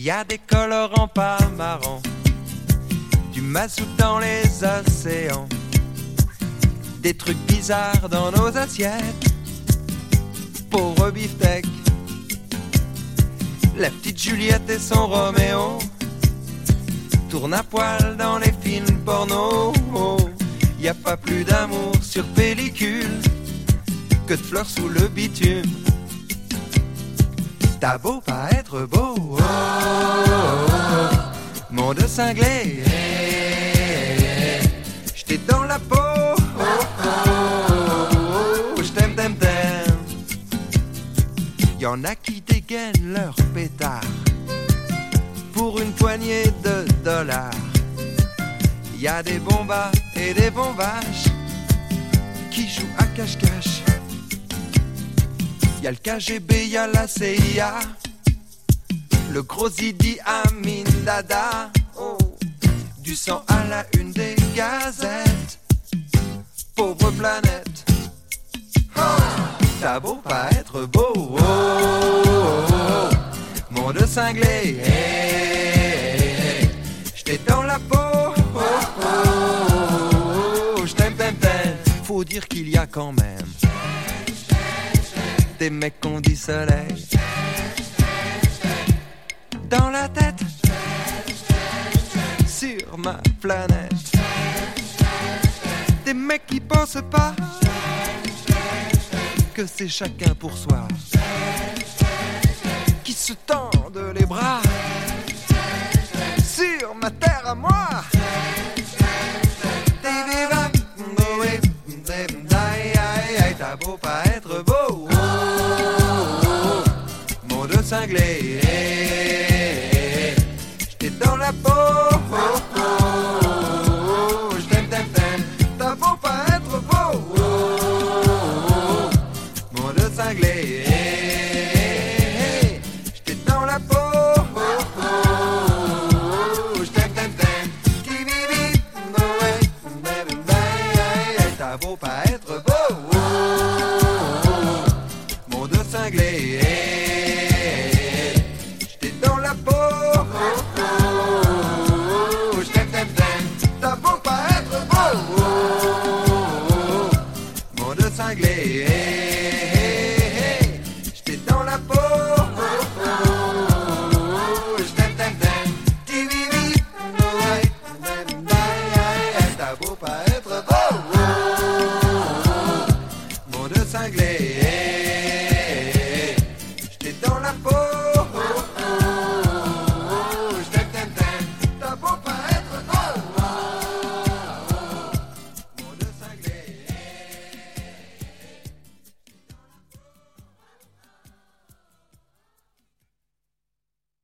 Y a des colorants pas marrants, du mazout dans les océans, des trucs bizarres dans nos assiettes. Pauvre beefsteak, la petite Juliette et son Roméo tournent à poil dans les films porno. Y a pas plus d'amour sur pellicule que de fleurs sous le bitume. T'as beau pas être beau, oh, oh, oh, monde cinglé, j't'ai dans la peau, oh, oh, oh, j't'aime, t'aime, t'aime. Y'en a qui dégainent leur pétard pour une poignée de dollars. Y a des bombas et des bombaches qui jouent à cache-cache. Y'a le KGB, y'a la CIA, le gros Idi Amin Dada, oh, du sang à la une des gazettes. Pauvre planète, oh, t'as beau pas être beau, oh, oh, oh, monde cinglé, hey, hey, hey, j't'ai dans la peau, oh, oh, oh, j't'aime, t'aime, t'aime. Faut dire qu'il y a quand même des mecs qu'on dit soleil dans la tête sur ma planète. Des mecs qui pensent pas que c'est chacun pour soi, qui se tendent les bras sur ma terre à moi. T'as beau pas être beau, monde cinglé, j't'ai dans la peau, j't'aime, t'aime, t'aime. T'as beau pas être beau, monde cinglé, j't'ai dans la peau, j't'aime, t'aime, t'aime. T'as beau pas être beau, monde cinglé, j't'ai dans la peau, j't'aime, t'aime, t'aime. T'as beau pas être beau, monde cinglé, j't'ai dans la peau, j't'aime, t'aime, t'aime. T'as beau pas être beau, monde cinglé.